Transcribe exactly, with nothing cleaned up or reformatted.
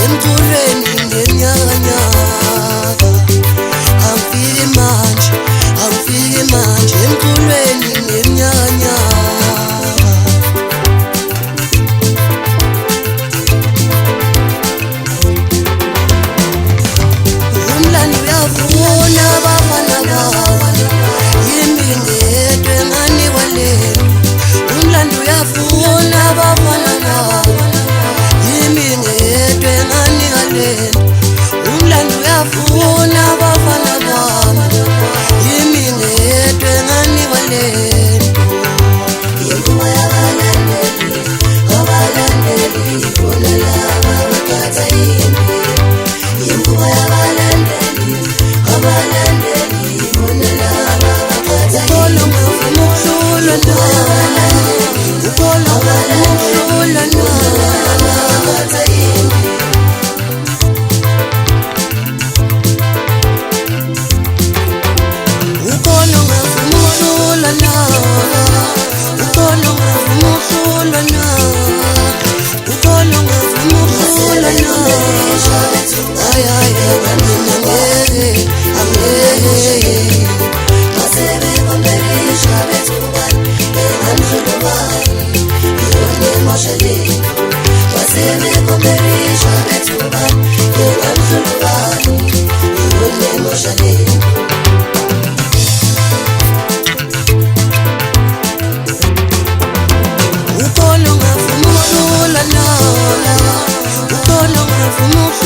emculweni ngenyakanyaka. Angifiki manje, angifiki manje emculweni ngenyakanyaka. Umlando uyavuna abafana bawo, yimi ngedwa enganikwa lento. Umlando uyavuna abafana bawo, yimi ngedwa enganikwa lento. Umlando uyavuna abafana bawo, yimi ngedwa enganikwa lento. Inkuba yabalandeli, abalandeli ibona laba abakhatha impilo. Inkuba yabalandeli, abalandeli ibona laba abakhatha impilo. Ukholo ngavuma ukuhlula na, ukholo ngavuma ukuhlula na, abakhatha impilo. Ukholo ngavuma ukuhlula na, ukholo ngavuma ukuhlula na, ukholo ngavuma ukuhlula na. Ay ay ay, angeke, angeke. Masebe komberisha betubani, engamzulubani, yone moshalini. Masebe komberisha betubani, engamzulubani, yone moshalini. Ukholo ngavuma ukuhlula na, ukholo ngavuma ukuhlula na.